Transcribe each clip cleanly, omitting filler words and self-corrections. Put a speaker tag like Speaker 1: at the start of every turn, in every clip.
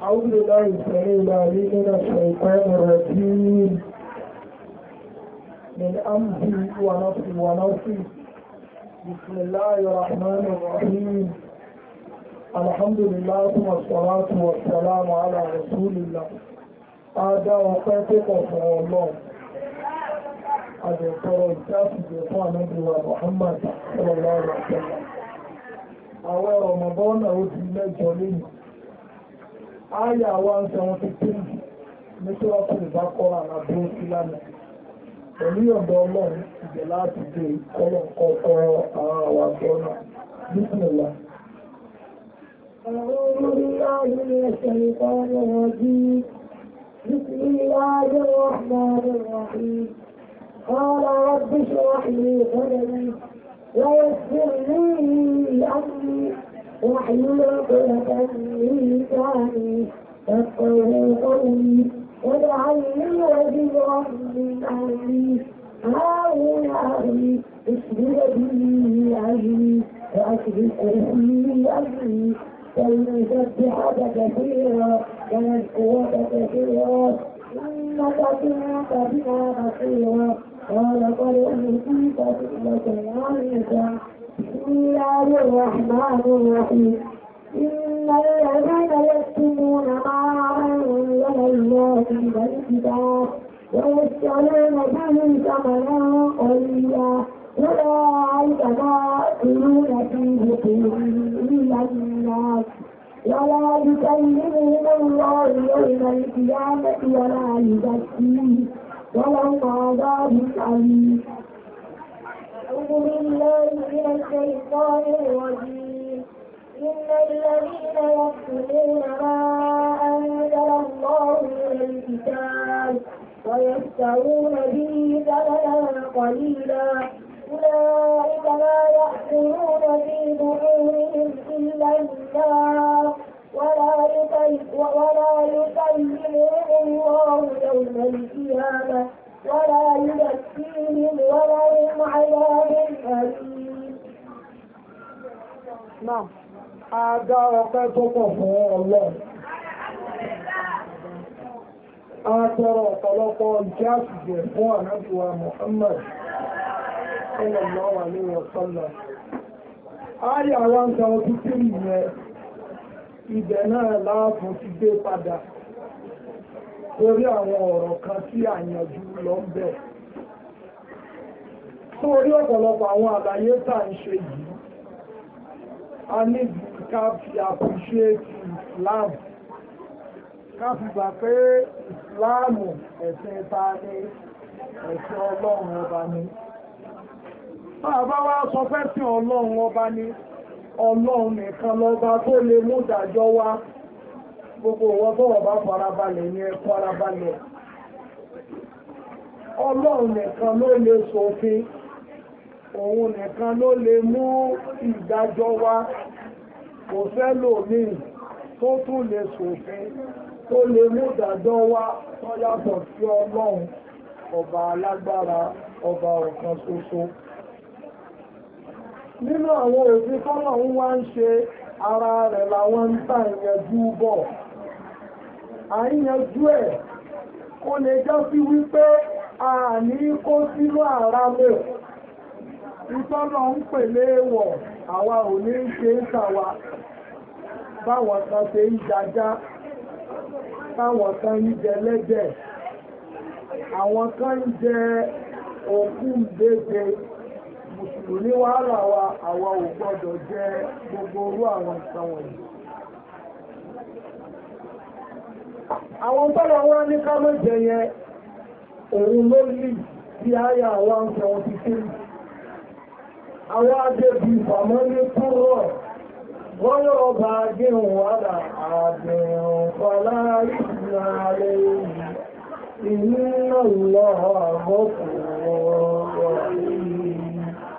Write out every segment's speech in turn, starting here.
Speaker 1: أعوذ بالله السميع العليم من الشيطان الرجيم من أمره ونفسه ونفسه بسم الله الرحمن الرحيم الحمد لله ثم الصلاة والسلام على رسول الله Adá ọpẹ́ tó pọ̀ fún Ọlọ́run. Àjẹ̀tọ̀rọ̀ ìjáfìjẹ fún ànábìwà Muhammad sallallahu alaihi wasallam. Àwẹ̀ Ramadan ó di mẹ́jọ lẹ́yìn. Áyà 173 ní Suratul Baqara àdúró sí lánàá. Pẹ̀lú ọ̀dọ̀ Ọlọ́run ìjẹ̀ láti dé kọ́lọ̀kọ́kọ́ àwọn àwàjọ náà. Bismillah.
Speaker 2: أعوذ بالله من الشيطان الرجيم بسم الله الرحمن الرحيم قال رب اشرح لي صدري ويسر لي أمري واحلل عقدة من لساني يفقهوا قولي واجعل لي وزيرا من أهلي هارون أخي اشدد به أجري وأشركه في أمري فلنسبحك كثيرا ونذكرك كثيرا إنك كنت بنا بصيرا قال قد أوتيت سؤلك يا موسى بسم الله الرحمن الرحيم إن الذين يكتمون ما أنزل الله من الكتاب ويشترون به ثمنا قليلا أولئك مأكولون في بطونهم إلا النار ولا يكلمهم الله يوم القيامة ولا يزكيهم ولهم عذاب أليم أعوذ بالله من الشيطان الرجيم إن الذين يكتمون ما أنزل الله من الكتاب ويشترون به ثمنا قليلا أولئك لا يأكلون في بطونهم إلا النار ولا يكلمهم الله يوم القيامة ولا يزكيهم ولهم عذاب أليم.
Speaker 1: Náà, a dá ọpẹ́ tó pọ̀ fún Ọlọ́run. A tọrọ ọ̀pọ̀lọpọ̀ ìjẹ́ àṣìjẹ̀ fún ànábìwà Muhammad sallallahu alaihi wasallam. Ayà wá ń ta ọdún tí ìyẹn ibẹ̀ náà láàfún ti gbé padà torí àwọn ọ̀rọ̀ kan tí àyànjú lọ ń bẹ̀. Torí ọ̀pọ̀lọpọ̀ àwọn àlàyé tà ń ṣe yìí, a ní ká fi appreciate Islam. Ká fi gbà pé Ìsìláàmù ẹ̀sìn ta ní ẹ̀sìn Ọlọ́run ọba ní. Bàbá wa sọ pé tí Ọlọ́run ọba ní Ọlọ́run nìkan lọ́ba tó lè mú ìdájọ́ wá. Gbogbo wọn tó ọba farabalẹ̀ ní ẹ farabalẹ̀. Ọlọ́run nìkan ló lè ṣòfin. Òun nìkan ló lè mú ìdájọ́ wá. Kò fẹ́ lòmíì tó tún lè ṣòfin. Tó lè mú ìdájọ́ wá tó yàtọ̀ sí Ọlọ́run ọba alágbára ọba ọ̀kan ṣoṣo. Nínú àwọn òfin tọ́lọ́run wá ń ṣe ara rẹ̀ làwọn ń tà ìyẹjú bọ̀. Àìyànjú ẹ̀ kó lè já sí wípé a ní kó sínú àrámọ̀. Ìtọ́lọ̀ ń pèlé wọ̀ àwa ò ní ṣe ń tàwa báwọn kan ṣe ń jajá. Táwọn kan ń jẹ lẹ́jẹ̀, àwọn kan ń jẹ òkú ìgbéje, Mùsùlùmí wàhálà wa àwa ò gbọ́dọ̀ jẹ gbogbo orú àwọn nǹkan wọ̀nyí. Àwọn tọ́lọ wọn ní ká mọ́ jẹ yẹn, òun ló lì sí àyà 173. Àwọn adébí ìfàmọ́ ní kúrò غير باغ ولا عاد ولا إثم عليه إن الله غفور رحيم.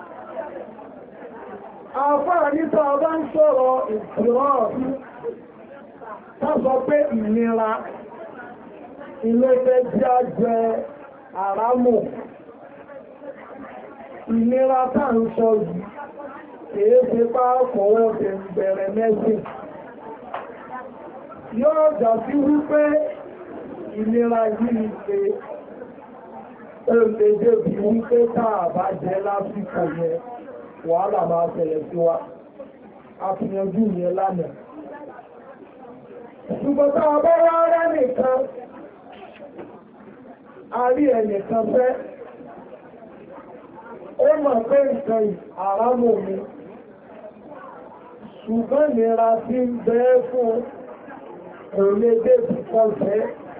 Speaker 1: Àfáà nípa ọba ń sọ̀rọ̀ ìtìrọ́ọ̀fí, tọ́sọ pé ìnira ilé fẹ́ jẹ́ àrámù. Ìnira tá ń sọ yìí, kìí fi pá fọwọ́ bẹ̀rẹ̀ mẹ́sìn. yóò jà sí wípé ìlera yìí ṣe olè débi wípé táà bá jẹ́ lásìkò yẹn wàhálà máa ṣẹlẹ̀ sí wa àfihànjú yẹn lánàá. Ṣùgbọ́n táà bá wá rẹ́ nìkan a rí ẹnìkan fẹ́ ó mọ̀ pé nǹkan àrámò mi ṣùgbọ́n ìlera tí ń bẹ fún kò lè débi kọfẹ́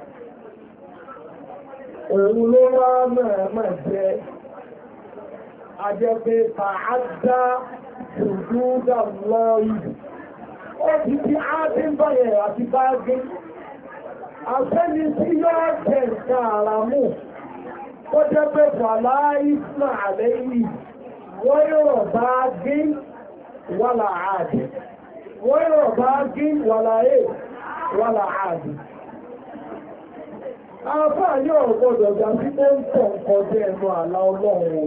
Speaker 1: òun ló wá mẹ́ẹ̀mẹ́ jẹ́ ajẹ́pẹ́ tààdá ṣùgbúdà lọ́yìn ó ti tí á tí ń bọ̀yẹ̀ àti bá gí àfẹ́ni tí yóò jẹ nǹkan àràmù ó jẹ́ pé fàlá ìsìnà àlẹ́yìn wọ́n yóò bá gí wàlà ààdì wọ́n yóò bá gí wàlà ààdì afá yóò gbọdọ̀ jà sí tó ń tọ̀ kọjá ẹnu àlà ọlọ́run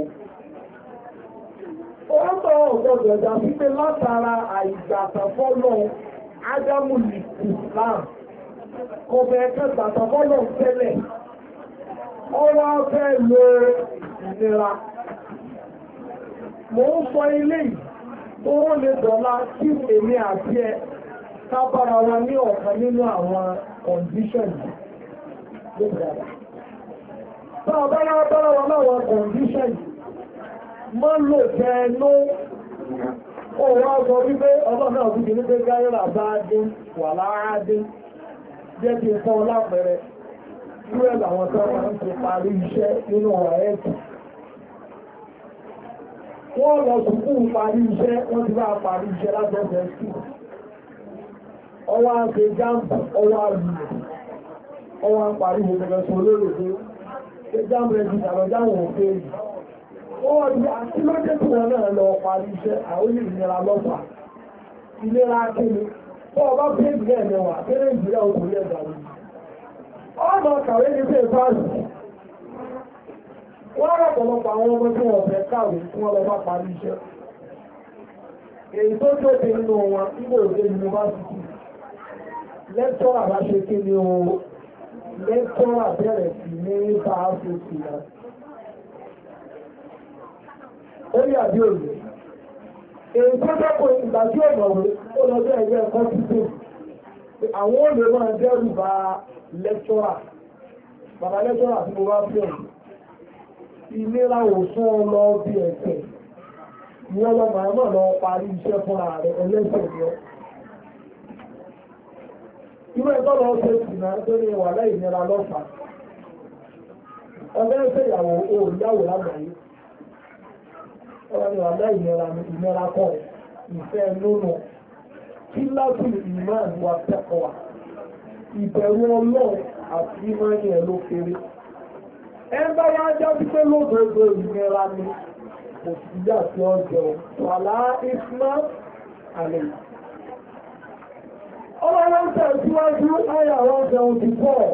Speaker 1: ó tọ́ gbọdọ̀ jà sí pé látara àìgbàtàfọ́lọ́ ádámù Islam kọfẹ́ kẹgbàtàfọ́lọ́ tẹ́lẹ̀ ọwọ́ fẹ́ lo ìnira mo ń sọ ilé tó ó lè dọ̀la kí èmi àti ẹ kábára wa ní ọ̀kan nínú àwọn conditions Bára wọn láwọn condition mọ́ lò jẹ́ ló òun á sọ wípé ọlọ́nà òfin ní pé gáyọ́rà bá dín wà láàádín jẹ́ kí n fọ́n lápẹẹrẹ rẹ̀ làwọn tó máa ń fi parí iṣẹ́ nínú ọ̀rọ̀ ẹ̀kù. Wọ́n lọ sùkú parí iṣẹ́ wọ́n ti bá parí iṣẹ́ látọ̀ọ̀fẹ́ sí. Ọwọ́ á ṣe jáàmù ọwọ́ á lù ọwọ́ ń parí ìwòsàn sọ lórí pé jáàmù rẹ̀ ti dàrọ̀ jáwọn òfin yìí. Wọ́n rí àti lọ́jẹ́ tí wọ́n náà lọ parí iṣẹ́ àwọn ìlera lọ́pàá. Ìlera kéde. Wọ́n bá pé ìgbẹ́ ẹ̀mẹ́wà kéré ìjìlẹ̀ òkúrẹ́ ẹ̀dàrí. Ọmọ kàwé ní pé fásitì. Wọ́n rọ̀pọ̀lọpọ̀ àwọn ọmọ tí wọ́n fẹ́ kàwé tí wọ́n lọ bá parí iṣẹ́. Èyí tó tó ti nínú wọn nígbò òde yunifásitì. Lẹ́tọ́rà bá ṣe kí ni o lẹ́tọ́rà bẹ̀rẹ̀ sí ní bá a ṣe sí náà. Ó yà bí òye. Èyí tó dọ́kọ̀ ìgbà tí ó mọ̀wé ó lọ sí ẹgbẹ́ ẹ̀kọ́ títò. Àwọn olè máa dẹ́rù bá lẹ́tọ́rà. Bàbá lẹ́tọ́rà tí mo bá fẹ́ ìlera òsùn ọlọ bí ẹ̀kẹ́. Ìwọ́n lọ màá náà lọ parí iṣẹ́ fúnra rẹ̀ ẹlẹ́sẹ̀ lọ. Irú ẹ̀tọ́ lọ ṣe ìsìnà tó ní wà láì nira lọ́fà. Ọgbẹ́ ẹ̀fẹ́ ìyàwó òòyàwó lágbàáyé. Ọ̀rọ̀ ni wà láì nira kọ́ ìfẹ́ lónà. Kí látù ìmọ̀ ìwà tẹ́kọ̀wà. Ìbẹ̀rù ọlọ́run àti ìmọ̀ ní ẹ̀ ló kéré. Ẹ bá wá já wípé lódodo ìnira ni kò sí yà sí ọjọ́ wàlá ìfúnná àlè. Ọlọ́run ń tẹ̀síwájú àyà 174.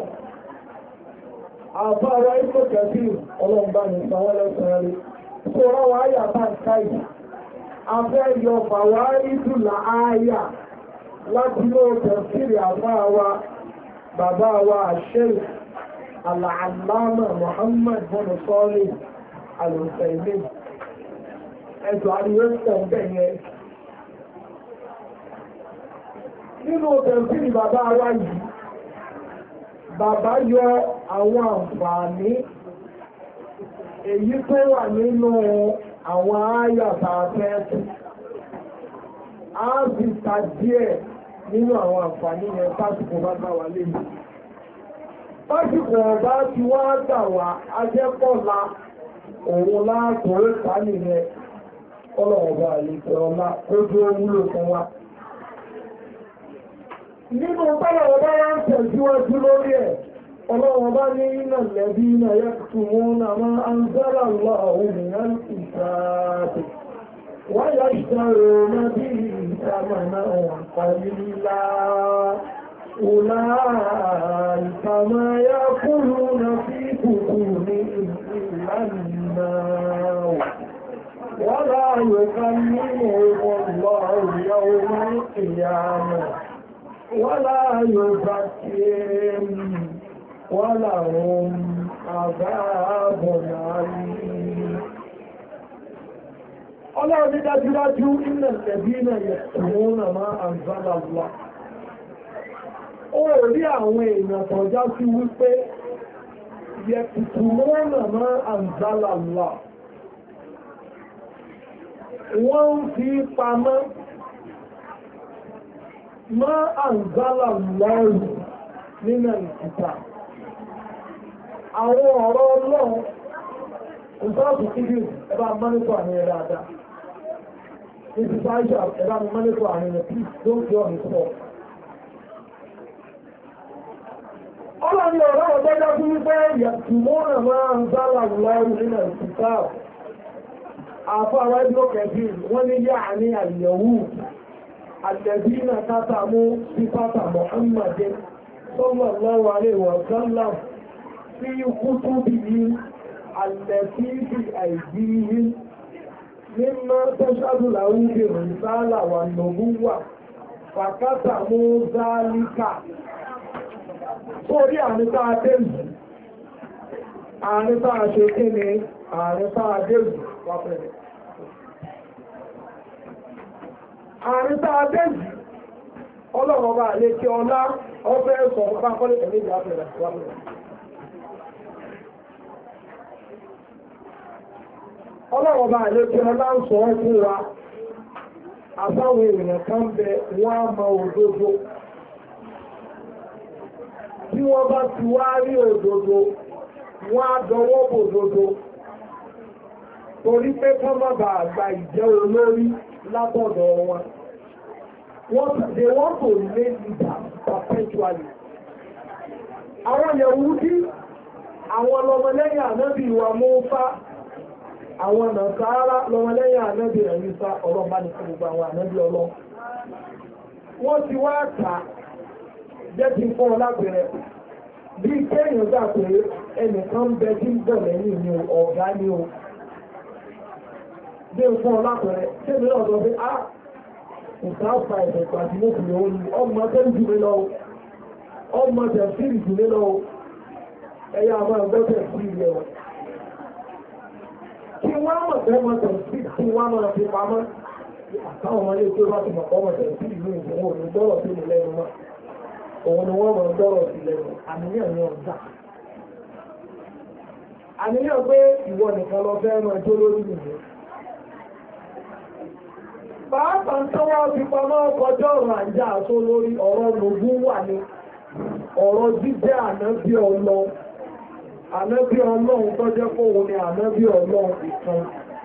Speaker 1: Àbára ìpò kẹfì ọlọ́mbà ní ìsanwọ́lẹ́sàn rí. Sọ̀rọ̀ wà áyà bá ń káì. A fẹ́ yọ fàwà ìdùlà áyà láti ló tẹ̀síri àbá wa, bàbá wa Sheikh Al-Allama Muhammad bin Salih Al-Uthaymin. Ẹjọ́ àríwé pọ̀ bẹ́yẹ. Nínú tẹ̀síri bàbá wa yìí, bàbá yọ àwọn àǹfààní èyí tó wà nínú àwọn ááyàtà afẹ́ẹ̀tù. A sì ta díẹ̀ nínú àwọn àǹfààní yẹn pásìkò bá gbà wà lè yìí. Pásìkò ọ̀bá ti wá gbà wá ajẹ́pọ̀lá òun láàkòrò ìpánì yẹn ọlọ́ọ̀bá àlejò ọlá ojú owúlò fún wa. Nínú tọ́lọ̀ ọba wá ń tẹ̀síwájú lórí ẹ̀, ọlọ́wọ́ bá ní iná lẹ́bí iná yaktumuna ma anzala Allahu minal kitab wa yashtaruna bihi thamanan qalila ulaika ma ya'kuluna fi butunihim illa an-nar wa la yukallimuhum Allahu yawma al-qiyamah ولا يزكيهم ولهم عذاب عليم. Ọlọ́run ní dájúdájú iná ẹ̀bí náà yẹ ìwọ̀n náà máa àǹzálà wà. Ó rí àwọn èèyàn tọ́já sí wípé yẹ ìwọ̀n náà máa àǹzálà wà. Wọ́n ń fi pamọ́ máa àǹzálà lọ́rùn nínú ìkìtà. Àwọn ọ̀rọ̀ Ọlọ́run ìtọ́ọ̀tù kíbi ẹ̀bá mọ́nítọ̀ àmì ẹ̀rẹ́ àdá. Ìtì sáájú ẹ̀bá mọ́nítọ̀ àmì ẹ̀rẹ́ please don't go on the spot. Ọlọ́ni ọ̀rọ̀ ọ̀gbẹ́jọ́ fún wípé yàtùmọ́nà máa ń zálà lọ́rùn nínú ìkìtà. Àfọ́ àwọn ẹgbẹ́ kẹfì wọ́n ní yá ní àyẹ̀wò àlẹ́bínà kátàmú sí pátà Muhammadin sallallahu alaihi wa sallam fi kutubihi التي في أيديهم مما تشهد له بالرسالة والنبوة فكتموا ذلك. Sórí àríta Adéjì, àríta Àṣekíní, àríta Adéjì, wápẹ̀lẹ̀. Àríta Adéjì, ọlọ́run bá lè kí ọlá, ọfẹ́ ẹ̀sọ̀ bá kọ́lé ẹ̀lẹ́ ìjà pẹ̀lẹ̀ wápẹ̀lẹ̀. Ọlọ́run bá lè kí ọlá ń sọ fún wa, àbáwọn èèyàn kan bẹ wọ́n á mọ òdodo. Tí wọ́n bá ti wá rí òdodo, wọ́n á dọwọ́ bòdodo. Torí pé kán má bàa gba ìjẹ́ olórí látọ̀dọ̀ wọn. They want to remain leaders perpetually. Àwọn Yẹ̀húdí, àwọn lọmọlẹ́yìn ànábì wa Mùsá, àwọn Nàsárà lọmọlẹ́yìn ànábì Ìsá, ọlọ́mbá ní fún gbogbo àwọn ànábì Ọlọ́run. Wọ́n ti wá kà jẹ́ kí n fọ́ ọ lápẹẹrẹ. Bí kéèyàn gbà pé ẹnìkan bẹ tí ń bọ̀ lẹ́yìn ni ọ̀gá ni o. Bí n fọ́ ọ lápẹẹrẹ, ṣé mi náà sọ pé á nǹkan àfà ẹ̀sẹ̀ pàtí mo fi òun ni ọmọ tó ń jù mí lọ, ọmọ tẹ̀síìrì jù mí lọ, ẹ̀yà àwọn ẹ̀gbọ́ tẹ̀síìrì rẹ̀ wọ̀. Kí wọ́n mọ̀ pé ọmọ tẹ̀síìrì kí wọ́n máa fi pamọ́. Àtàwọn ọmọdé tó bá ti mọ̀ pé ọmọ tẹ̀síìrì ní ìṣòwò ní gbọ́rọ̀ sí mi lẹ́nu náà. Òun ni wọ́n mọ̀ gbọ́rọ̀ sí lẹ́nu, àníyàn ní ọ̀dà. Àníyàn pé ìwọ nìkan lọ fẹ́ máa jó lórí nìyẹn. Pàápàá ń tọ́wọ́ fi pamọ́ kọjọ́ ọ̀rọ̀ àjá àṣó lórí ọ̀rọ̀ lògún wà ní ọ̀rọ̀ jíjẹ́ ànábí Ọlọ́run. Ànábí Ọlọ́run tó jẹ́ fóun ni ànábí Ọlọ́run ìkan.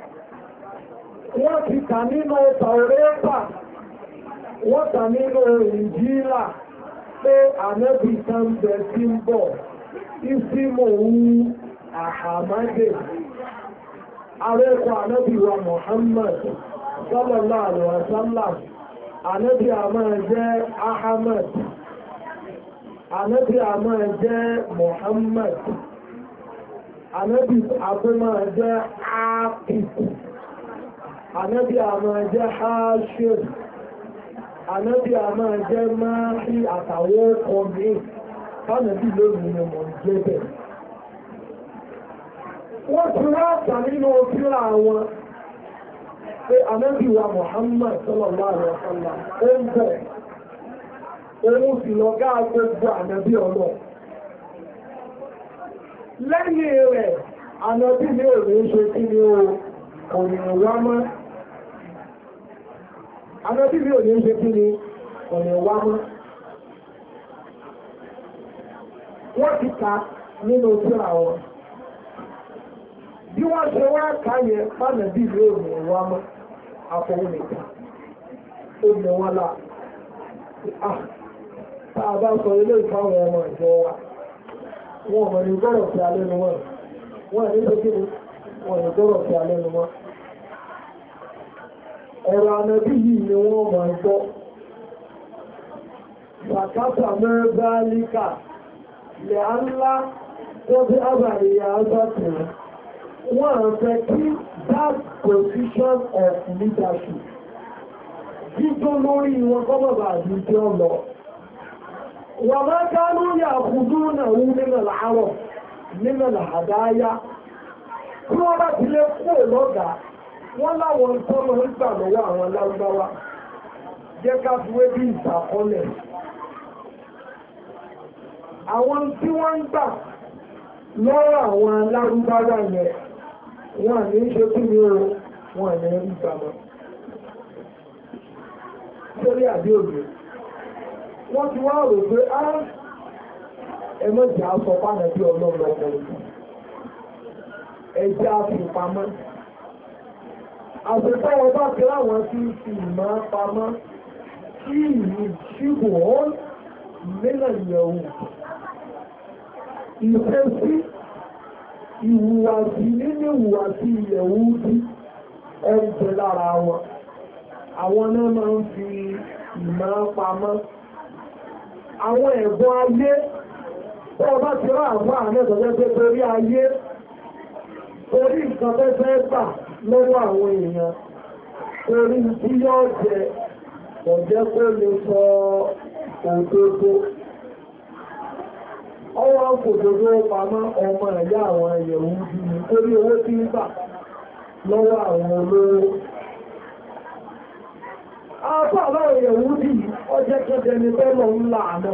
Speaker 1: Wọ́n ti kà nínú Tàórátà, wọ́n kà nínú Ìnjílà pé ànábì kan bẹ tí ń bọ̀, ìsímò ń Àhàmádè. Arẹ́kọ̀ ànábì wa Muhammad sallallahu alaihi wasallam, ànábì a máa jẹ́ Ahmad, ànábì a máa jẹ́ Muhammad, ànábì a máa jẹ́ Aqib, ànábì a máa jẹ́ Hashir, ànábì a máa jẹ́ Mahi àtàwọn ọkọ̀ mi, kánàbí lónìí ni mọ̀ jẹ́ bẹ̀. Wọ́n ti wá tà nínú òfíra wọn pé ànábì wa Muhammad sallallahu alaihi wasallam ó ń bọ̀, òun sì lọ gá gbogbo ànábì Ọlọ́run. Lẹ́yìn rẹ̀, ànábì ní òní ṣe kí ni kò ní wá mọ́. Ànábì ní òní ṣe kí ni kò ní wá mọ́. Wọ́n ti kà nínú tírà wọn. Bí wọ́n ṣe wá káyẹ pánàbí ìlú òní wá mọ́, àfọwọ́ nìkan, ó mọ̀ wọ́n láà. Táà bá sọ ilé ìfáwọn ọmọ ìjọ wa, wọ́n mọ̀ ní gbọ́rọ̀ sí alẹ́nu wọn, wọ́n ní ṣekínú, wọ́n ní gbọ́rọ̀ sí alẹ́nu wọn. Ọ̀rọ̀ ànábì yìí ni wọ́n mọ̀ gbọ́. Sàkátà mẹ́rẹ́bálíkà lè á ńlá tó bí àbàríyà ázàtìrì. Wọ́n fẹ́ kí that position of leadership jíjó lórí wọn kọ́mọ̀bà àjíjọ́ lọ. wà máa kánú yà kùdú náà wú nínú làárọ̀ nínú làdáyá tí wọ́n bá ti lé kó lọ́gàá wọ́n láwọn tó lọ ń gbà lọ́wọ́ àwọn lárúbáwá jẹ́ ká fi wé bí ìsàkọ́lẹ̀ àwọn tí wọ́n ń gbà lọ́wọ́ àwọn lárúbáwá yẹn wọ́n ní ṣe kí ni o wọ́n ní rí gbàmọ́ sórí àbí òjò wọ́n ti wá rò pé á ẹmọ́jì aṣọ pàdé bí ọlọ́run ọkùnrin ẹjẹ́ àfipamọ́ àṣetọ́ wọn bá ti láwọn tí fi ìmọ̀ pamọ́ kí ìlú ṣíbò ọ́n nílẹ̀ yẹ̀wò ìfẹ́ sí ìhùwàsí nínú ìhùwàsí ìyẹ̀wò bí ẹ̀jẹ̀ lára wọn àwọn náà máa ń fi ìmọ̀ pamọ́ àwọn ẹ̀bùn ayé tó ọba ti rá àwọn àmẹ́sọ̀jẹ́ pé torí ayé torí nǹkan fẹ́fẹ́ gbà lọ́wọ́ àwọn èèyàn torí tí yóò jẹ ọ̀jẹ́ pé lè sọ òdodo ọwọ́ òdodo pamọ́ ọmọ ẹ̀yà àwọn ẹ̀yẹ̀wò bí i torí owó tí ń gbà lọ́wọ́ àwọn olówó àpá àwọn ẹ̀yẹ̀wò bí i ọjẹ́ kẹ́kẹ́ ni tẹ́lọ̀ ńlá àná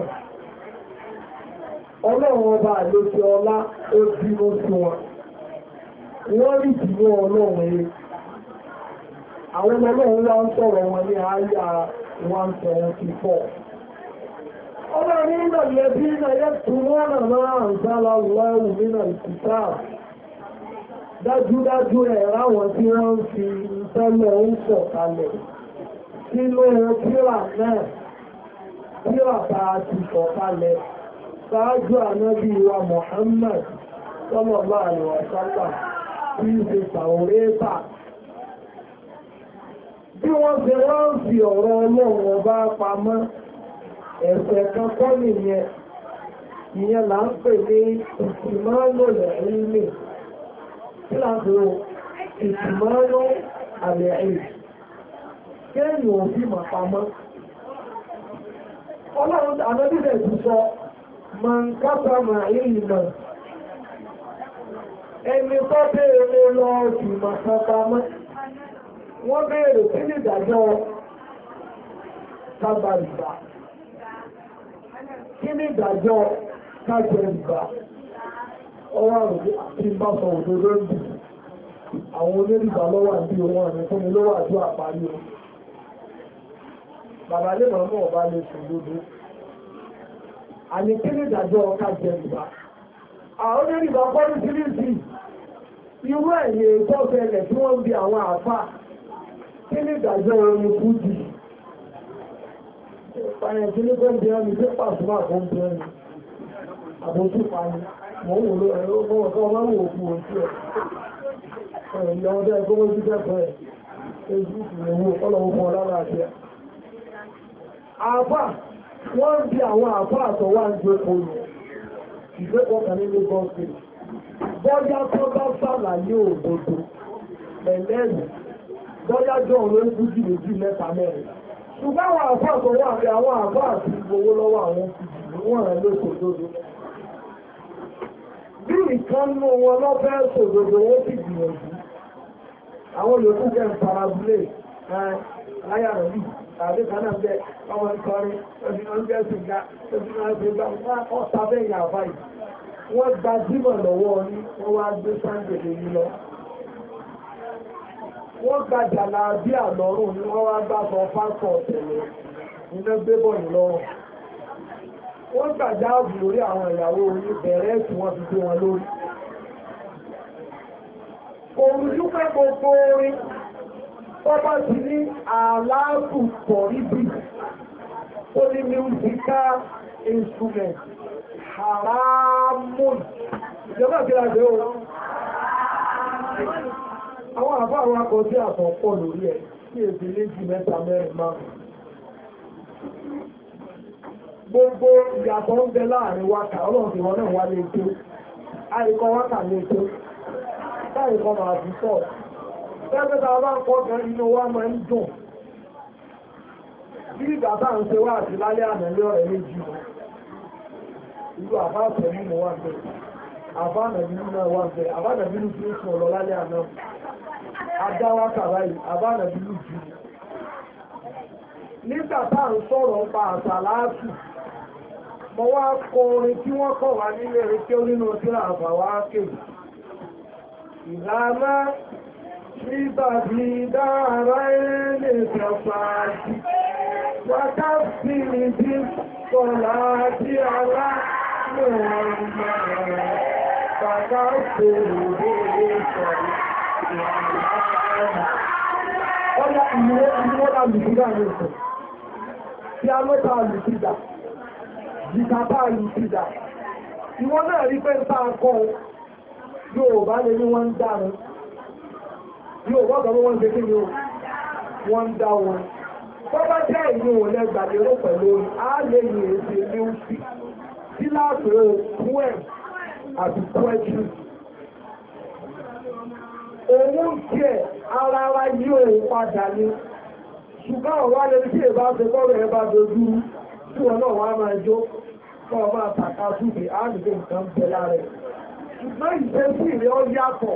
Speaker 1: ọlọ́run ọba àlejò ọlá ó bínú sí wọn wọ́n rí ìdìbò ọlọ́run eré àwọn ọlọ́run wá ń sọ̀rọ̀ wọn ní àyà 174 ọlọ́run nínú ìyẹ̀bí náà yẹ́ tún wọ́n náà máa ń sálà lọ́rùn nínú ìkìtà dájúdájú ẹ̀ ráwọn tí wọ́n ń fi tẹ́lẹ̀ ń sọ̀ kalẹ̀ nínú tírà náà tírà bá a ti sọ̀ kalẹ̀ ṣáájú ànábì wa Muhammad sallallahu alaihi wasallam tí í ṣe Tàórátà bí wọ́n ṣe wọ́n ń fi ọ̀rọ̀ ọlọ́run ọba pamọ́ ẹ̀ṣẹ̀ kan kọ́ nìyẹn ìyẹn là ń pè ní ìtìmọ́lò lẹ́yìnlẹ̀ kí là ń pè ó ìtìmọ́lò àlẹ́yìn kéèyàn ò fi mà pamọ́ ọlọ́run ànábìbẹ̀ ti sọ man kátàmà ìlmọ̀ ẹni tó béèrè lọ ìmọ̀ pàpamọ́ wọ́n béèrè kí ní ìdájọ́ kágbà ìgbà kí ní ìdájọ́ kájẹ ìgbà ọwọ́ àrùn tí bá sọ òdodo ń bì àwọn onírìgbà lọ́wọ́ àbí ohun àmì fún mi lọ́wọ́ àjọ àparí o bàbá lè mọ̀ mọ́ ọba lè sùn lódó àní kí ní ìdájọ́ kájẹ ìgbà àwọn onírìgbà kọ́rí síríìsì irú ẹ̀yẹ ìtọ́fẹ́lẹ̀ tí wọ́n ń bi àwọn àfà kí ní ìdájọ́ orin fújì ìpàyẹ̀ tí ní kọ́ń bí ẹni tí pàṣípà kọ́ ń bí ẹni àbójú pani mọ̀ ń wò ló ẹ̀rọ ọkọ̀ máa ń wò fún ojú ẹ̀ ìyá ọdẹ ẹgbẹ́ ojú kẹfẹ́ ẹ̀ ojú ìrìnwó ọlọ́wọ́ fún ọlára àti ẹ̀ àfà wọ́n ń bi àwọn àfà àtọ̀wà ń gbé kọlù ìgbẹ́kọ̀ọ́ kan ní Lagos State bọ́yá tó bá sàlàyé òdodo ẹ̀lẹ́rìí bọ́yá jọ òun ń kú jìnnìjì mẹ́ta mẹ́rin ṣùgbọ́n àwọn àfáà tó wà pé àwọn àfáà àti gbowó lọ́wọ́ àwọn kùjì wọ́n rẹ̀ ló sòdodo bí nǹkan nú wọn lọ́fẹ́ sòdodo ó sì gbìyànjú àwọn yòókù jẹ́ ń farabulé láyà rẹ̀ bí tàbí kan náà bẹ́ ọmọ ìkọrin ọdún ọjọ́ ìsìnká ọdún ọjọ́ ìgbà ọ̀tá bẹ́yìn àfáà yìí wọ́n gba jímọ̀ lọ́wọ́ ní wọ́n wá gbé sáńgèdè yìí lọ. Wọ́n gba jàlá bí àlọ́rùn ní wọ́n wá gbá sọ pásọ̀ tẹ̀lé iná gbé bọ̀ ní lọ́rùn. Wọ́n gbà jáàbù lórí àwọn ìyàwó orí bẹ̀rẹ̀ tí wọ́n fi gbé wọn lórí. Òrùjú pẹ́ gbogbo orin tó bá ti ní àlàáfù pọ̀ níbi ó ní musical instrument. Haramun. Ìjọba ìgbìlá jẹ́ o. Àwọn àbá àwọn akọ̀ sí àtọ̀ pọ̀ lórí ẹ̀ sí èdè méjì mẹ́ta mẹ́rin máa. Gbogbo ìyàtọ̀ ń bẹ láàrin wákà, ọlọ́run ti wọ́n náà wá lé tó. Àìkọ́ wákà lé tó. Táìkọ́ máa fi sọ̀. Tẹ́gbẹ́ta bá ń kọ́ gan inú wa máa ń dùn. Bí ìgbà bá ń ṣe wá àti lálẹ́ àmẹ́lẹ́ ọ̀rẹ́ méjì wọn. ìlú àbáàfẹ́ nínú wà bẹ́ẹ̀ àbánàbínú náà wà bẹ́ẹ̀ àbánàbínú tí ó sùn ọ̀lọ́ lálẹ́ àná adáwákà báyìí àbánàbínú jù nígbà tá à ń sọ̀rọ̀ pa àsàlátù mo wá kọ orin tí wọ́n kọ̀ wá nílé rẹ̀ tí ó nínú tí àbàwá kéwì ìlànà nígbàbí dára ilé ìfẹ̀fàájì wákàtí ní sọ̀lá tí aláàmọ̀ wákàtí ní sọ̀lá ọ̀yá ìwọ́n alùsídà ní ọ̀sẹ̀ tí a lọ́ta alùsídà jìkàbá alùsídà ìwọ́n náà rí pé ń tàà kọ́ yóò bá lè ní wọ́n ń dára yóò wọ́n wọ́n ṣe kí ni wọ́n ń dá wọn tó bá jẹ́ ìlú òun lẹ́gbàlérò pẹ̀lú a lè ní èsì music tí láti poem àti poetry òun jẹ́ ara yí òun padà ní ṣùgbọ́n ọ̀wá lè tí èbá ṣe kọ́rọ̀ ẹbá dojú tí wọn náà wá máa jó fún ọmọ àtàkà súnfì áàdùgbò nǹkan bẹ lára ẹ̀ ṣùgbọ́n ìṣesí rẹ̀ ó yàtọ̀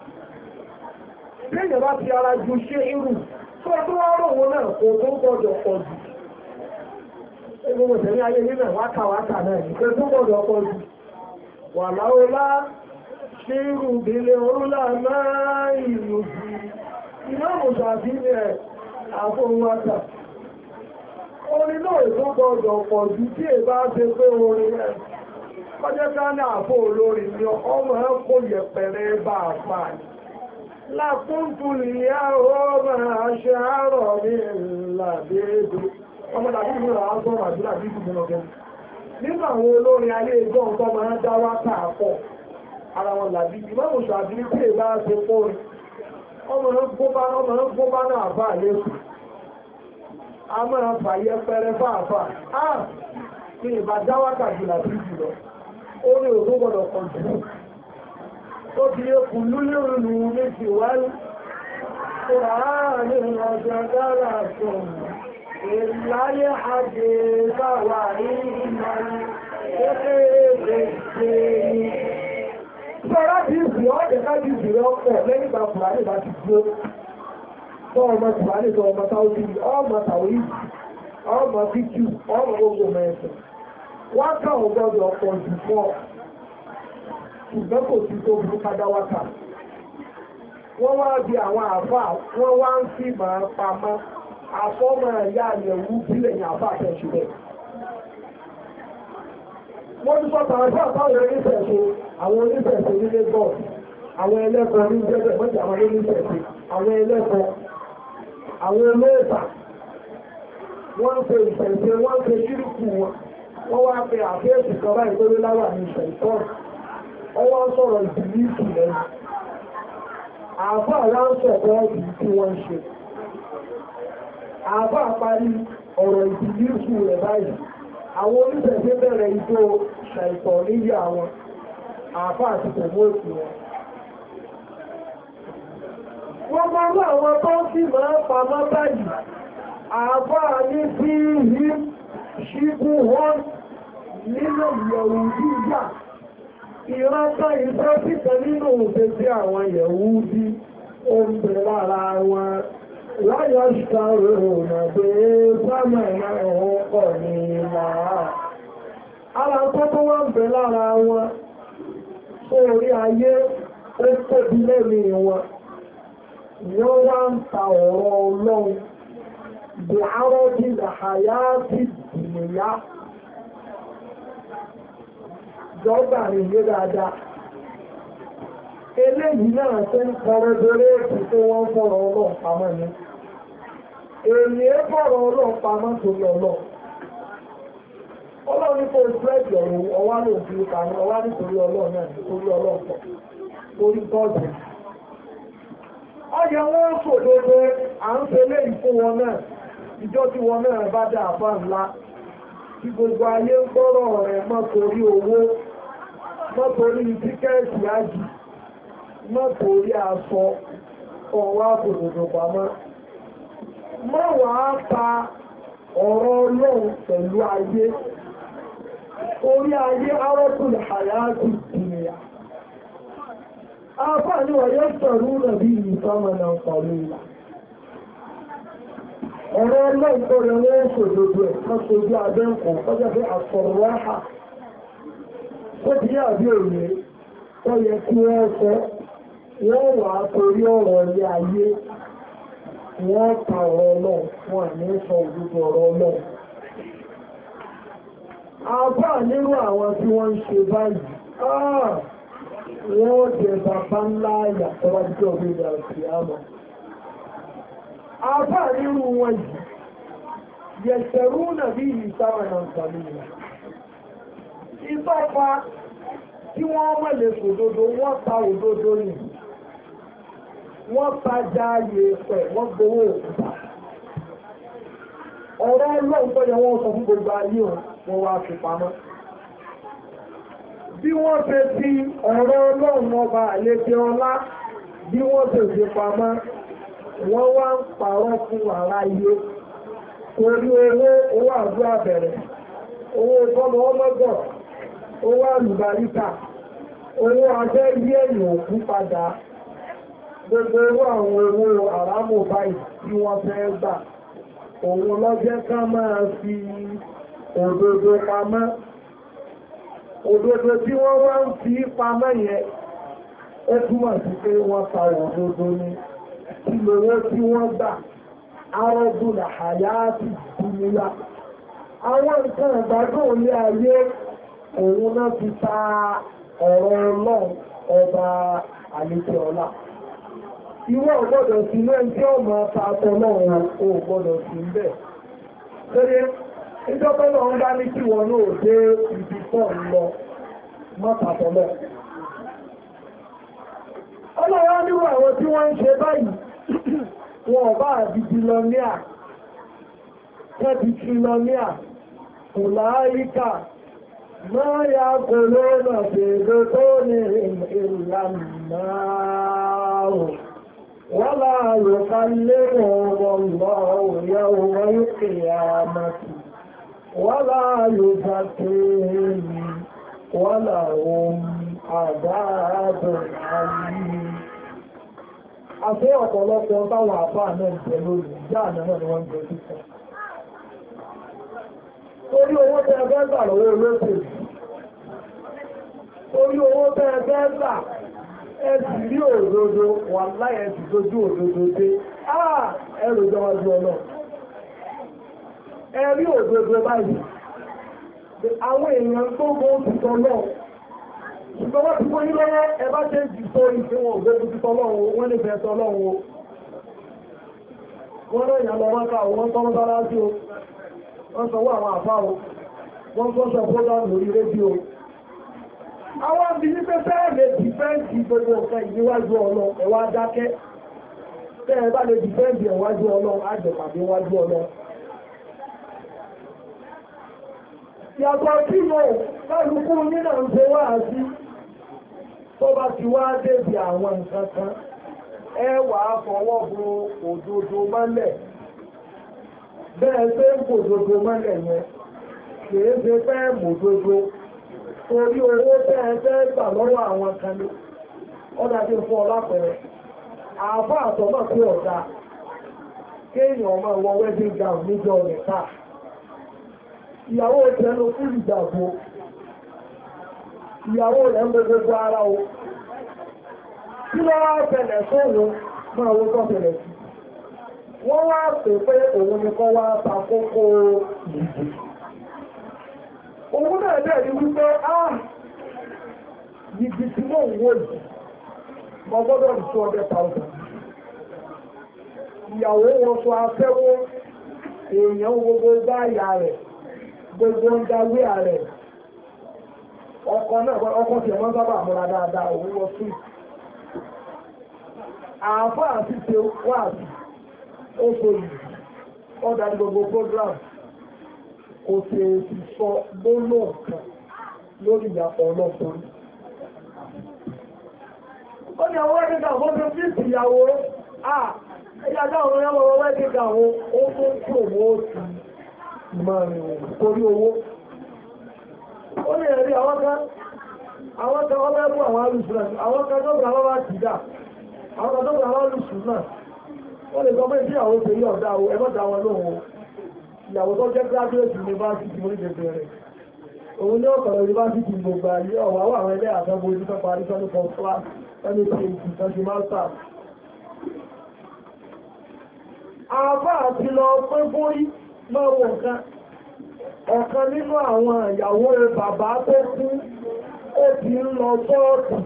Speaker 1: bí èèyàn bá fi ara ju ṣe irú tó tó wá rò wọn náà kò tó gbọdọ̀ pọ̀ jù gbogbo tẹ̀lé ayé nínú wákàwákà náà ìpé tó gbọdọ̀ pọ̀ jù wà láwọlá ṣe irú ìbílẹ̀ orúlà máa ìlú sí iná mùsàbí rẹ̀ àfọwọ́ta orin náà tó gbọdọ̀ pọ̀ jù tí è bá ṣe pé orin rẹ̀ kọjẹ́ ká ní àfọ olórin ni ọmọ ẹ̀ kó yẹpẹrẹ bá àpá lákúntù ìyá ọmọ aṣáárọ̀ ní ìlàdéèdè ọmọ tàbí ìmúra agbọ́n àdúrà bí ìgbìmọ̀ ọ̀gẹ́ nínú àwọn olórin ayé ìjọ nǹkan máa ń dá wákà pọ̀ ara wọn làbí ìmọ̀mù ṣàbí tí è bá ṣe fórin ọmọ ń gbóbá náà bá lẹ́kù a máa fàyẹ pẹrẹ fáàfà á ní ìbá dá wákà jù làbí jùlọ ó ní òtó gbọdọ̀ pọ̀ jù ó ti yẹ kù lúlúrùnù méjì wáyé Kùránì ọjọ́ dára sọ̀rọ̀ ìláyé àjẹ́ sáwà ní ìmọ̀lẹ̀ ẹgbẹ̀rẹ̀ ní sọ́rọ̀ bí ìsì ọ́dẹ̀ káàkiri ìsìrẹ́ ọ̀pọ̀ lẹ́yìn ìgbà Kùránì bá ti gbó tọ́ ọmọ Kùránì tọ́ ọmọ táwọ́dí ọmọ tàwí ọmọ fíkú ọmọ gbogbo mẹ́sàn wọ́n ká ọgbọ́dọ̀ ọ̀pọ̀ jù fọ́ ṣùgbọ́n kò sí tó burú kádáwákà wọ́n wá bí àwọn àfà wọ́n wá ń fi máa pamọ́ àfọ́mọ̀ ẹ̀yà àyẹ̀wú bílẹ̀ ní àfà àtẹ̀ṣùlẹ̀ wọ́n ti sọ́ta àfà àtàwọn onífẹ̀ẹ́ṣe àwọn onífẹ̀ẹ́ṣe nílé bọ́ọ̀sì àwọn ẹlẹ́kọ̀ọ́ ní jẹ́jẹ́ mọ́jà àwọn onífẹ̀ẹ́ṣe àwọn ẹlẹ́kọ̀ọ́ àwọn olóòtà wọ́n ń pe ìfẹ̀ẹ́ṣe wọ́n ń pe ṣírùkù wọn wọ́n wá pe àfẹ́ẹ̀sì kan báyìí tó lé láwà ní ìfẹ̀ẹ́ṣọ́ ọwọ́ sọ̀rọ̀ ìdílé ìtùlẹ̀ àbá aláǹsọ̀ ọ̀pọ̀ ìdí tí wọ́n ń ṣe àbá parí ọ̀rọ̀ ìdílé ìtù rẹ̀ báyìí àwọn oníṣẹ̀ṣẹ̀ bẹ̀rẹ̀ ijó ṣàìtọ̀ níyà wọn àbá àti tòmóòtì wọn wọ́n máa ń àwọn tó ń sì máa ń pamọ́ báyìí àbá ní sí ìhí ṣíkú wọn nínú ìyẹ̀wù yíyà ìrántá ìfẹ́ síkẹ̀ nínú òfẹ́sí àwọn Yẹ̀húdí ó ń bẹ lára wọn láyọ̀ ṣàrò ònàdé sámẹ̀lá ẹ̀hún pọ̀ ní ìlà ara tó wọ́n ń bẹ lára wọn orí ayé ó tóbi lẹ́mí wọn wọ́n wá ń ta ọ̀rọ̀ Ọlọ́run bí arọ́bí làhàyá ti dìnyá jọba ìwé dáadáa eléyìí náà tó ń kọrọ dóré èkì tó wọ́n fọ́rọ̀ Ọlọ́run pamọ́ ní èyí fọ́rọ̀ Ọlọ́run pamọ́ tó lọ́lọ́ Ọlọ́run kò fẹ́ẹ̀dì ọ̀rọ̀ ọwá ló fi pamọ́ ọwá nítorí Ọlọ́run náà nítorí Ọlọ́run pọ̀ torí tọ́jú ọyẹ wọn sòdodo à ń ṣe léyìí fún wọn náà ìjọ tí wọn náà bá dá àbá ńlá tí gbogbo ayé ń gbọ́rọ̀ rẹ̀ mọ́ torí owó mọ́ torí tíkẹ́ẹ̀tì ájì mọ́ torí aṣọ ọwá òdòdó pamọ́ mọ́ wàá pa ọ̀rọ̀ Ọlọ́run pẹ̀lú ayé orí torí ayé arọ́tún àyájú ìrìnà. Afá ni wà yóò sọ̀rọ̀ nàbí ìfàmànà pàlú ìlà. Ọ̀rọ̀ ọlọ́pọ̀ rẹ̀ wọ́n ṣòdodo ẹ̀ kọ́sọ̀dú abẹ́ǹkọ̀ kọjá pé àsọ̀rọ̀ ráhà. Ó ti yá àbí òye, ó yẹ kí wọ́n sọ, wọ́n wà torí ọ̀rọ̀ ilé ayé, wọ́n ta ọ̀rọ̀ náà, wọ́n àní sọ òdodo ọ̀rọ̀ náà. Àbá nínú àwọn tí wọ́n ń ṣe báyìí, wọ́n jẹ bàbá ńlá àyà tọ́wọ́ jíjọ́ bí ìdá òsì àmọ́. Àbá nínú wọn yìí, yẹ̀ṣẹ̀rú nàbí ìsáwọ̀nà ìsàlẹ̀. Ìtọ́pa tí wọ́n mọ̀lẹ̀ sòdodo, wọ́n ta òdodo nì. Wọ́n tajà yèèpẹ̀, wọ́n gbowó òkúta. Ọ̀rọ̀ ọlọ́run tó yẹ wọ́n sọ fún gbogbo ayé wọn wá fi pamọ́. Bí wọ́n ṣe fi ọ̀rọ̀ ọlọ́run ọba àlejò ọlá, bí wọ́n ṣe fi pamọ́, wọ́n wá ń pààrọ̀ fún ara iye. Torí owó àdúrà bẹ̀rẹ̀, owó ìfọ́mọ ọlọ́gọ̀, owó àlùbáríkà, owó abẹ́ yí ẹ̀yìn òkú padà, gbogbo owó àwọn owó àrámò báyìí tí wọ́n fẹ́ gbà. Òun lọ́jẹ́ ká máa fi òdodo pamọ́. Òdodo tí wọ́n wá ń fi pamọ́ yẹn, ó túmọ̀ sí pé wọ́n ta òdodo ni. Kí lówó tí wọ́n gbà, arọ́dún àyáàtì dúnmíyá. Àwọn nǹkan ìgbádùn ilé ayé, òun náà fi ta ọ̀rọ̀ Ọlọ́run ọba àlejò ọlá. Ìwọ ọ̀gbọ́dọ̀ sí ilé ẹjọ́ ọmọ àtàtọ̀ náà ò gbọ́dọ̀ sí ń bẹ̀. Lórí ìjọba náà ń bá ní kí wọn náà dé ibi tọ́ ń lọ mọ́tàtọ̀ náà. Ọlọ́wọ́ nírú àwọn tí wọ́n ń ṣe báyìí, wọn ọba àdìdì lọ ní à, kẹ́bí tí lọ ní à, kò láyíká, máa ya kò lóòrùn fèrè tó ní ìlànà ولا يكلمهم الله يوم القيامة ولا يزكيهم ولهم عذاب أليم. Àfẹ́ ọ̀pọ̀lọpọ̀ táwọn àfáà náà jẹ lórí ìjáà náà ni wọ́n jẹ títẹ̀. Torí owó tẹ́ ẹgbẹ́ gbà lọ́wọ́ olóṣèlú. Torí owó tẹ́ ẹgbẹ́ gbà ẹ̀sì rí òdodo wà láyé ẹ̀sì tójú òdodo dé. Ẹrù jọwájú ọ̀nà. Ẹ̀rí òdodo báyìí. Àwọn èèyàn tó gbó ti tọ́lọ́. Ṣùgbọ́n wọ́n ti kó yí lọ́wọ́ ẹbá ṣe jù tó ìfẹ́ wọn ògbógun ti tọ́lọ́wọ́, wọ́n ní fẹ́ tọ́lọ́wọ́. Wọ́n lọ́ ìyàn lọ wákà wọ́n tọ́lọ́ dára sí o. Wọ́n sọ wọ́n àwọn àfáà o. Wọ́n tó sọ fódà lórí rédíò. Àwọn àbí ní pé fẹ́ẹ̀ lè dìfẹ́ǹdì gbogbo nǹkan ìníwájú ọlọ́ ẹ̀wà dákẹ́. Fẹ́ẹ̀ bá lè dìfẹ́ǹdì ẹ̀wájú ọlọ́ àjẹ̀pàdé wájú ọlọ́. Yàtọ̀ tí mo kálukú nínà ń ṣe wá sí tó bá ti wá débi àwọn nǹkan kan, ẹ wà á fọwọ́ bo òdodo mọ́lẹ̀. Bẹ́ẹ̀ ṣe ń bòdodo mọ́lẹ̀ yẹn, kìí ṣe fẹ́ mòdodo. Torí owó tẹ́ẹ̀fẹ́ gbà lọ́wọ́ àwọn kan ní ọdá tí ó fún ọlápẹ̀rẹ̀. Àfá àtọ́mọ̀ pé ọ̀dá kéèyàn ọmọ ìwọ wedding gown níjọ nìta. Ìyàwó ìtẹ́nu fún ìjàgbó. Ìyàwó rẹ̀ ń gbogbo ara o. Kí ló wá fẹ̀lẹ̀ sóòrùn máa wó tọ́ fẹ̀lẹ̀ sí. Wọ́n wá pè pé òun ni kọ́ wá ta kókó ìdí. Òun náà bẹ́ẹ̀ ni wípé, yìí tí mò ń wò yìí, mo gbọ́dọ̀ ní 200,000. Ìyàwó wọn sọ afẹ́wó, èèyàn gbogbo bá ìyá rẹ̀, gbogbo ń dáwé rẹ̀. Ọkọ tí ẹ̀mọ́ sábà múra dáadáa, òun wọ sí. Àáfàá sì ṣe wà sí, ó so yìí, ọ̀dà ní gbogbo program. Kò sì èsì sọ gbóná kan lórí ìyàpọ̀ ọlọ́pùn. Ó ní àwọn ẹgbẹ́gbẹ́ àwọn ọmọ tí ìyàwó, ẹjàjá àwọn ọmọ ẹgbẹ́gbẹ́ àwọn ó tó kò mọ́ sí ìmọ̀rin torí owó. ó lè rí àwọn kan wọ́n bẹ́ẹ̀ mú àwọn alùsùn náà àwọn kan tó gbà wọ́n bá kìdá àwọn kan tó gbà wọ́n alùsùn náà ó lè sọ pé tí àwọn òṣèré ọ̀dá ẹgbọ́ta wọn lóhun ìyàwó tó jẹ́ graduate university mo ní bẹ̀rẹ̀ rẹ̀ òun ní ọ̀pọ̀lọ̀ university gbogbo ayé ọ̀wà àwọn ẹgbẹ́ àtọ́gbò ojú tó parí sọ́nù kan class ẹni tí èyí kan ti master àbá àti lọ pé bóyí lọ́wọ́ ọ̀kan nínú àwọn ìyàwó bàbá tó kú ó ti ń lọ sọ́ọ̀tù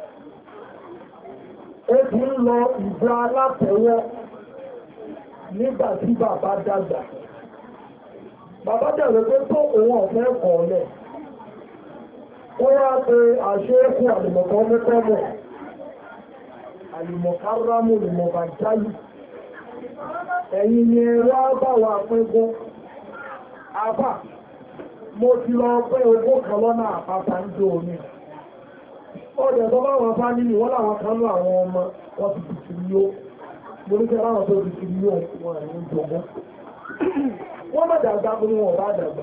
Speaker 1: ó ti ń lọ ìjọ alátẹ̀wọ́ nígbà tí bàbá dàgbà bàbá dẹ̀rẹ̀ pé tó òun ọ̀fẹ́ kọ̀ọ̀lẹ̀ ó wá pé àṣẹ́kù àlùmọ̀kọ́ mẹ́kọ́mọ̀ àlùmọ̀kárámù àlùmọ̀bàjáyì ẹ̀yin ni ẹ̀rọ àbáwà pẹ́gún àbá mo ti lọ pẹ́ ogún kan lọ́nà àpáta ń jò omi ọdẹ̀ tó bá wọn fámílì wọ́n láwọn kan lọ àwọn ọmọ wọ́n ti ti yó mo ní kẹ́ láwọn tó ti yó wọn ní jọgbọ́n wọ́n bá dàgbà ní wọn bá dàgbà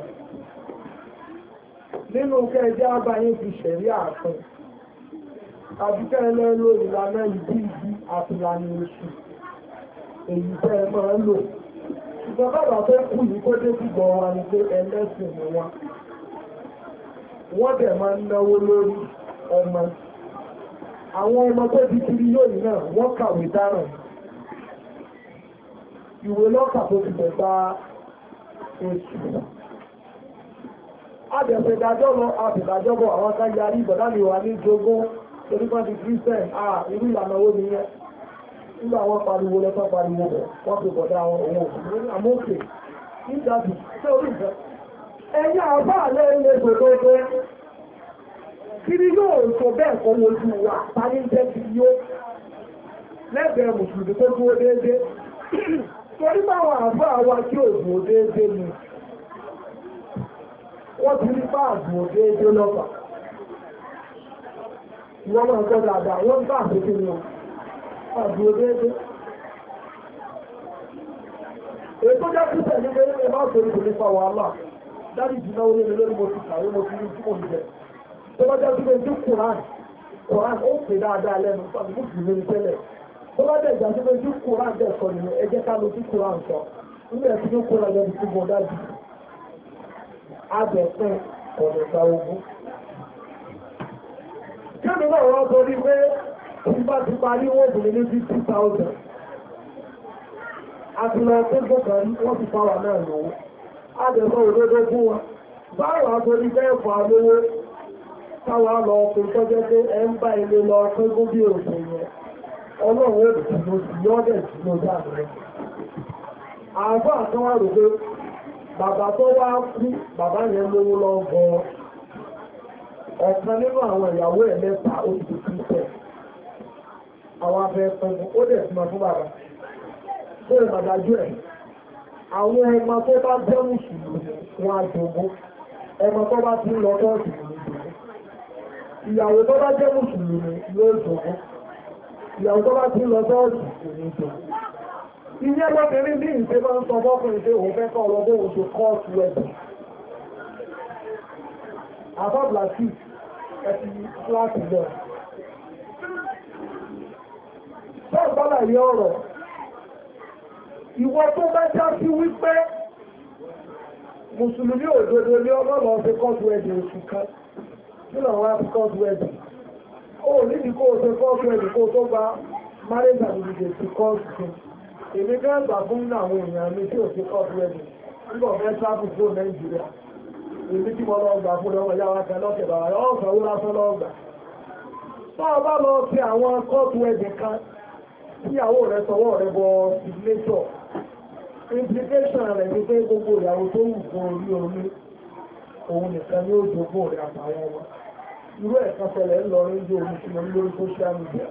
Speaker 1: nínú kẹjẹ́ àbáyé fi ṣẹ̀rí ààfin àbíkẹ́ ẹlẹ́lò ìlànà ìdí àti ìlànà oṣù èyí tẹ́ ẹ máa ń lò ṣùgbọ́n bàbá tó kù yìí kó dé sí gbọ́n wa ni pé ẹlẹ́sìn ni wọ́n dẹ̀ máa ń náwó lórí ọmọ àwọn ọmọ tó di kiri lónìí náà wọ́n kàwé dáràn ìwé lọ́kà tó ti bẹ̀ gba oṣù adẹ̀fẹ̀dájọ́ lọ àfẹ̀dájọ́bọ̀ àwọn kan yarí ìbọ̀dá mi wà ní jogún torí kan ti Christian irú ìlànà owó nìyẹn nígbà wọn pariwo lọ́tọ́ pariwo bọ̀ wọ́n fi bọ̀dá àwọn òun òfin àmókè nígbàtí tí orí ìfẹ́ ẹ̀yà àbá àlẹ́ ilé gbogbo kiri yóò sọ bẹ́ẹ̀ kọ́ lójú wa parí jẹ́ kiri yóò lẹ́gbẹ̀ẹ́ mùsùlùmí tó dúró déédéé torí báwọn àbá wa kí ò dúró déédéé ni wọ́n ti rí bá àdúró déédéé lọ́pàá wọ́n máa gbọ́ dáadáa wọ́n bá àdúró ní àdúró déédéé ètò jẹ́ kí tẹ̀lé pé ẹ máa sọ ìkòlé fa wàhálà dárí jìnnà orí mi lórí mo ti kàwé mo ti rí tí mo ń jẹ tó bá jẹ́ pé ní Kùrán ó pè dáadáa lẹ́nu tàbí mo sì lórí tẹ́lẹ̀ tó bá jẹ́ ìjà pé ní Kùrán jẹ́ sọ nìyẹn ẹ jẹ́ ká lọ sí Kùrán sọ nígbà tí ní Kùrán lẹ́nu tí mo dájú agbẹ̀fẹ́ ọ̀dọ̀ta ogun kẹ́mi náà wọ́n torí pé tí bá ti parí wọ́n bùnú ní 50,000 àti lọ tó gbọ́kàn rí wọ́n ti fáwà náà lọ́wọ́ agbẹ̀fẹ́ òdodo fún wọn báwọn àtorí bẹ́ẹ̀ fà lówó táwà lọ pé tọ́jẹ́ pé ẹ ń bá ilé lọ pẹ́gún bí òṣè yẹn ọlọ́run ó dùn sí yọ́dẹ̀ sí ló dà rẹ̀ àbá àtọwà rò pé bàbá tó wá kú bàbá yẹn lówó lọ gan ọ̀kan nínú àwọn ìyàwó ẹ̀ mẹ́ta ó ti fi tẹ̀ àwọn afẹ́ pẹ̀lú ó dẹ̀ sí máa fún bàbá tó lè bàdájú ẹ̀ àwọn ọmọ tó bá jẹ́ mùsùlùmí wọn àjogún ọmọ tó bá ti ń lọ tọ́ọ̀tì ìyàwó tó bá jẹ́ mùsùlùmí yóò jogún ìyàwó tó bá ti ń lọ tọ́ọ̀tì kò ní jogún ilé ẹgbẹ́bìnrin bí ìṣẹ́ bá ń sọ bọ́kùnrin pé òun fẹ́ kọ́ ọlọ́dọ́ òun ṣe kọ́ọ̀tù ẹ̀bùn àbábláṣì ẹ̀tì láti lọ bọ́ọ̀ bọ́lá yẹ ọ̀rọ̀ ìwọ tó bá já sí wípé mùsùlùmí òdodo ní ọlọ́lọ́ ṣe kọ́ọ̀tù ẹ̀bùn oṣù kan nílò àwọn àti kọ́ọ̀tù ẹ̀bùn ó nídìí kó o ṣe kọ́ọ̀tù ẹ̀bùn kó o tó gba marriage and education kọ́ọ̀tù èmi gẹ́gẹ́ gbà fún àwọn èèyàn mi tí ò sí kọ́ọ̀tù ẹ̀dùn nígbà ọ̀fẹ́ sáàbù fún Nàìjíríà èmi tí mo lọ gbà fún ọmọ ìyá wa kan lọ́kẹ̀ bàbá yọ ọ̀fẹ́ owó lásán lọ́wọ́ gbà tó o bá lọ sí àwọn kọ́ọ̀tù ẹ̀dùn kan tíyàwó rẹ̀ sọwọ́ rẹ̀ bọ signature implication rẹ̀ ní pé gbogbo ìyàwó tó wù fún orí omi òun nìkan ní òjòkó rẹ̀ àtàwọn ọmọ irú ẹ̀kan ṣẹlẹ̀ ńlọrin jẹ́ omi tí mo ní lórí social media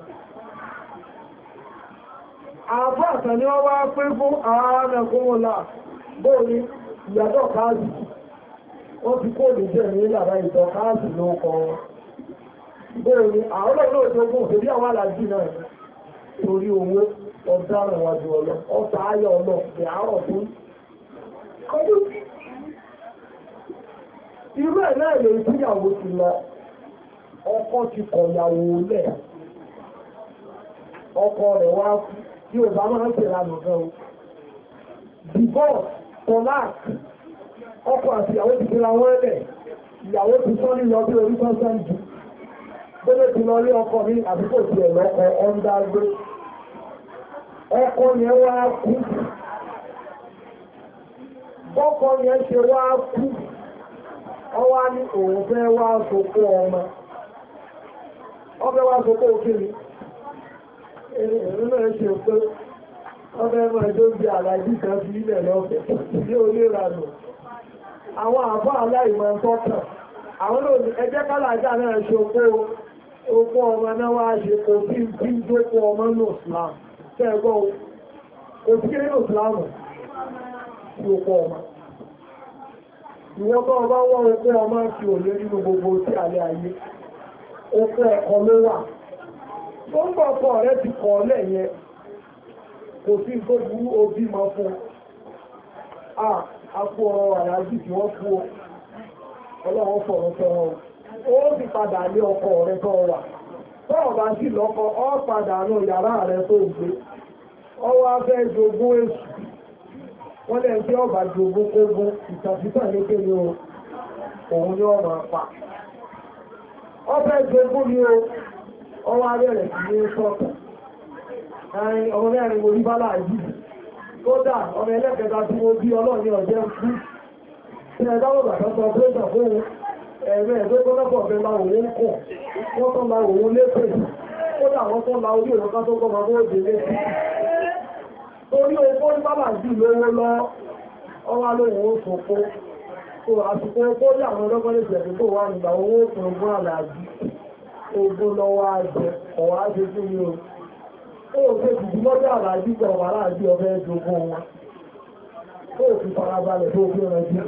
Speaker 1: àbá àtàní wọ́n wá pé fún ààrẹ kúmọ̀lá bóòrí ìyàtọ̀ káàsì wọ́n ti kó lè jẹ́ ní ìlànà ìtọ̀ káàsì ló kọ wọn bóòrí àwọn olóòtú tó gùn òfin bí àwọn alájí náà torí owó ọ̀daràn wájú ọlọ ọ̀tá ayọ̀ ọlọ bí àárọ̀ fún irú ẹ̀ náà lè tíyàwó ti lọ ọkọ ti kọ̀yàwó lẹ̀ ọkọ rẹ̀ wá tí ò bá máa ń tẹ̀lé ànàgán o divorce talaq ọkọ àti ìyàwó ti fi ra wọ́n lẹ̀ ìyàwó ti sọ́ nílọ bí orí sọ́sán jù bẹ́ẹ̀ ti lọ rí ọkọ ní àdúgbò tí ẹ̀ lọ́kọ ọ́ndágbé ọkọ yẹn wá kú bọ́kọ yẹn ṣe wá kú ọwá ní òun fẹ́ wá sopó ọmọ ọfẹ́ wá sopó òkèlè èrè náà ṣe pé ọfẹ́ mọ́ ẹjọ́ bí àlàjí kan fi ilẹ̀ lọ́fẹ̀ẹ́ ní oníranù àwọn àbọ̀ aláìmọ̀ tọ́kàn àwọn lòdì ẹjẹ́ kálàjá náà ṣe opó ọmọ náà wá ṣe kò sí bí jókòó ọmọ ní Islam tẹ́gbọ́ òsìkiri ní Islam sí opó ọmọ ìwọ́n tó ọba wọ́n opó ọmọ fi òye nínú gbogbo tí alẹ́ ayé opó ẹ̀kọ́ ló wà tó ń bọ̀ ọkọ rẹ̀ ti kọ̀ lẹ́yẹ kò sí tó burú òbí mọ́ fún àpò ọ̀rọ̀ àyájú tí wọ́n fún ọlọ́wọ́ fọ̀rọ̀ sọ́rọ̀ ó sì padà lé ọkọ rẹ̀ tó wà tó ọba sí lọ́kọ ọ padà nù yàrá rẹ̀ tó gbé ọwọ́ afẹ́ jogún èṣù wọ́n lẹ́yìn tí ọba jogún kógún ìtàkìtàn lékè ní òun ní ọmọ apá ọfẹ́ jogún ní ọwọ́ abẹ́rẹ̀ sí ní sọ́tọ̀ ọmọ mẹ́rin mo rí bálá yìí kódà ọmọ ẹlẹ́kẹta tí mo bí ọlọ́ọ̀ni ọ̀jẹ́ fún tí ẹ dáwọ̀ bàtà sọ pẹ́sà fún ẹ̀rẹ́ ẹ̀dọ́ tó lọ́pọ̀ fẹ́ la òun kọ̀ wọ́n tó la òun lépè kódà wọ́n tó la orí òun ká tó kọ́ máa bó dé lépè torí owó ní bálá jù lówó lọ ọwá lóhun ó sọpó tó àsìkò owó ní àwọn ọlọ́gbọ́n lè jẹ̀dù tó wà nígbà owó òfin ogún àlàájì ogún lọ́wọ́ àjẹ ọ̀wá ṣe fún mi ó ṣe jùjú lọ́jọ́ àlàájì jẹ ọ̀wà láàájì ọ̀fẹ́ ẹjọ́gbọ́n wọn ó fi farabalẹ̀ tó fi rẹ̀ jù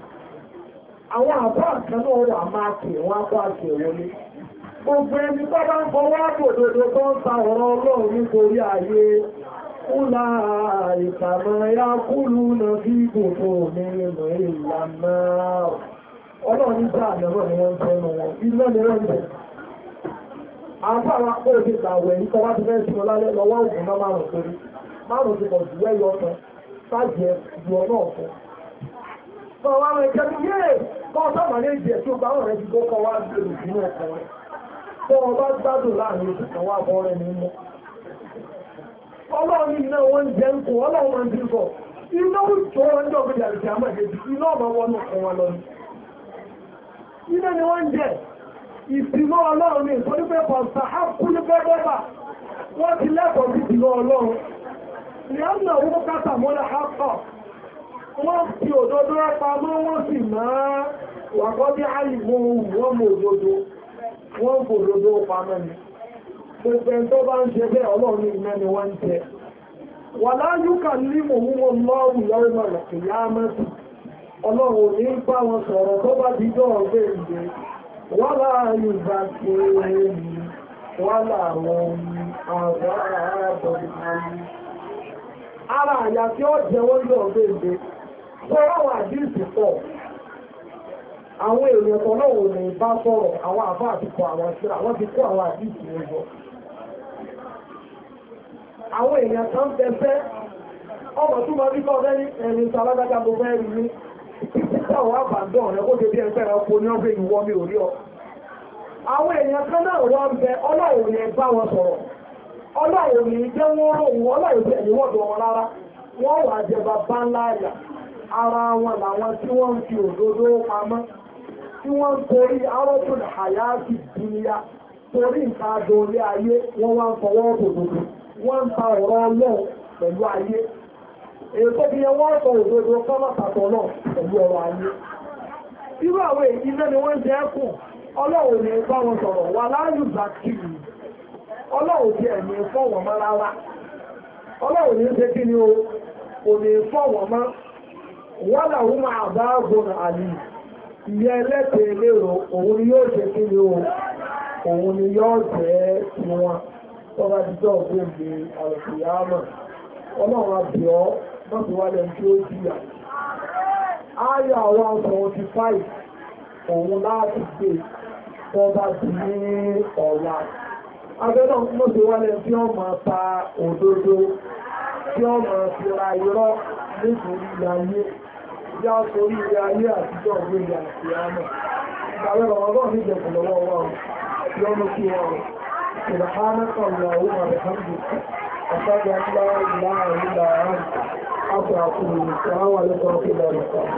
Speaker 1: àwọn àbá kan náà wà máa kè wọ́n apá àkè wọlé gbogbo ẹni tó bá ń fọwọ́ àbòdòdó tó ń ta ọ̀rọ̀ Ọlọ́run nítorí ayé Kúlá ìkàmọ̀ ya kúlù nà bí gbogbo nínú ìlànà ọlọ́run ní sáà lẹ́wọ́ ni wọ́n tẹ́ nù wọn. Iná ni wọ́n tẹ́. Àwọn àwọn akọ́ òfin ìgbàwẹ̀ ní kọwàá ti fẹ́ sí ọlálẹ́ lọ́wọ́ ògùn náà márùn-ún torí. Márùn-ún ti pọ̀ jù wẹ́yọ ọ̀tọ̀ sáàjẹ́ ju ọ̀nà ọ̀fún. Sọ wá rẹ̀ jẹ́ bí yé kọ́ sábà ní ìjẹ́ tí ó bá rẹ̀ ti kọ́ wá gbèrò sínú ọkọ̀ rẹ̀. Tó wọn bá gbádùn láàrin oṣù kan wá bọ́ rẹ̀ nínú. Ọlọ́run iná wọ́n jẹ́ ń kò ọlọ́run wọn ti sọ iná òjò wọn jọ gbé àrìsí àmọ́ ìdèjì iná ọmọ wọn nù kan wọn lọ ní iná ni wọ́n jẹ́ ìsìnmọ́ ọlọ́run ní ìsọ́ní pé pọ̀sà ápùlú pẹ́pẹ́pà wọ́n ti lẹ́kọ̀ọ́ sí ìsìnmọ́ ọlọ́run ní ọ̀nà owó kátà mọ́lá ápọ̀ wọ́n fi òdodo ẹpa mọ́ wọ́n sì máa wàkọ́ bí àìmọ́ wọ́n mọ̀ òdodo wọ́n fò òdodo pamọ́ ni gbogbo ẹn tó bá ń ṣe bẹ́ẹ̀ ọlọ́run ní iná ni wọ́n ń tẹ wà láyúkà ní mòmúwọ́ lọ́rùn lọ́rùn ọ̀rọ̀ ìyá mẹ́sì ọlọ́run ní bá wọn sọ̀rọ̀ tó bá díjọ́ ọgbẹ́ ìgbé wà láàrin ìgbà tí wà láàrin ara àyà tí ó jẹ wọ́n lọ ọgbẹ́ ìgbé tó ráwọ̀ àdíìsì pọ̀ àwọn èèyàn tọ́lọ́wọ̀ ní bá sọ̀rọ̀ àwọn àbá àtìkọ àwọn ìṣẹ́ra wọ́n ti kó àwọn àdíìsì ẹjọ́ àwọn èèyàn kan tẹ́fẹ́ ọmọ tó máa ríkọ́ ọ̀fẹ́ ní ẹni sàlágájá mo fẹ́ rí ní títà wà bàndọ̀ rẹ̀ kó tẹ́ bí ẹgbẹ́ ẹ̀kọ́ ní ọgbẹ́ ìwọ́ mi ò rí ọ àwọn èèyàn kan náà wọ́n bẹ ọlọ́run ní bá wọn sọ̀rọ̀ ọlọ́run ní jẹ́ wọ́n ròhun ọlọ́run tẹ̀ ní wọ́dọ̀ wọn rárá wọ́n wà jẹba bá ńláyà ara wọn làwọn tí wọ́n ń fi òdodo pamọ́ tí wọ́n ń torí arọ́tún àyáàkì dúníyà torí nǹkan adolé ayé wọ́n wá ń fọwọ́ òdodo wọ́n ń ta ọ̀rọ̀ ọlọ́run pẹ̀lú ayé èyí tó fi yẹn wọ́n sọ òdodo kọ́mọ̀tàtọ̀ náà pẹ̀lú ọ̀rọ̀ ayé irú àwọn èyí náà ni wọ́n jẹ́ kù ọlọ́run ní bá wọn sọ̀rọ̀ wà láàyù bàkìrì ọlọ́run tí ẹ̀ ní fọ́wọ̀n mọ́ rárá ọlọ́run ní ṣe kí ni o kò ní fọ́wọ̀n mọ́ wọ́n làwọn máa bá gbọ́nà àlè ìyẹ́ ẹlẹ́tẹ̀ẹ́ lérò òun ni yóò ṣe kí ni o òun ni yóò jẹ́ tiwọn tọ́ba jíjọ́ ògbóǹde àrùkìyàmọ̀ ọlọ́run àbíọ́ wọ́n ti wálẹ̀ tí ó jìyà ayà 175 òun láti gbé tó bá ti ní ọ̀la. Abẹ́nà ló ti wálé tí ó máa ta òdodo, tí ó máa fi ra irọ́ nítorí ayé, tí a torí ayé àtijọ́ ìwé àti àmà. Ìgbàlẹ̀ ọ̀rọ̀ ní ìjẹ̀kùn lọ́wọ́ wọn, lọ́nà kí wọn. سبحانك اللهم وبحمدك أشهد أن لا إله إلا أنت أستغفرك وأتوب إليك.